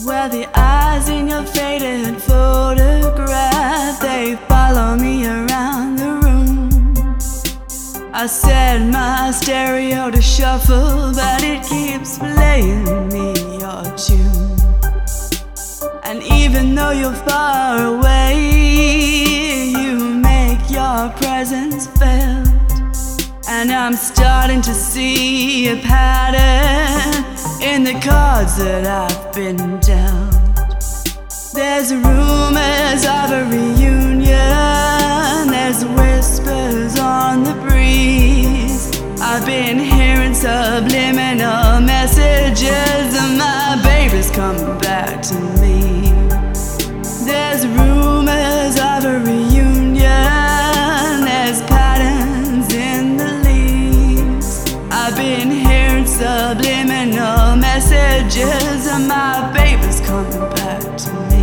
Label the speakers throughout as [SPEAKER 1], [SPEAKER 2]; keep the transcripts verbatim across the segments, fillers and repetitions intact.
[SPEAKER 1] Well, the eyes in your faded photograph, they follow me around the room. I set my stereo to shuffle, but it keeps playing me your tune. And even though you're far away, you make your presence felt. And I'm starting to see a pattern in the cards that I've been dealt. There's rumors of a reunion, there's whispers on the breeze. I've been hearing subliminal messages, and my baby's coming back to me. There's rumors of a reunion, there's patterns in the leaves. I've been hearing subliminal messages, and my baby's coming back to me.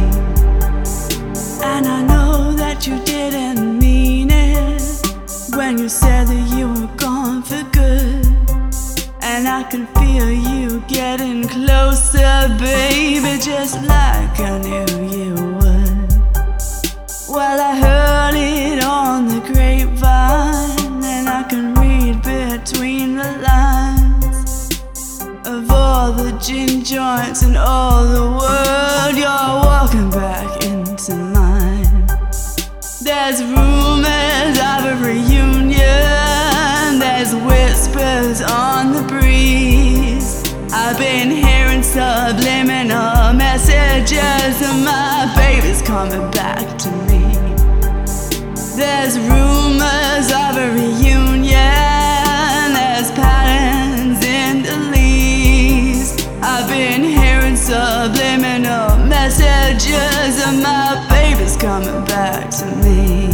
[SPEAKER 1] And I know that you didn't mean it when you said that you were gone for good. And I can feel you getting closer, baby, just like I knew you would. Well, I heard it on the grapevine, and I can read between the lines of all the gin joints and all the world. You're walking back into mine. There's rumors of a reunion, there's whispers on the breeze. I've been hearing subliminal messages, and my baby's coming back to me. There's rumors of a reunion, there's patterns in the leaves. I've been hearing subliminal messages, and my baby's coming back to me.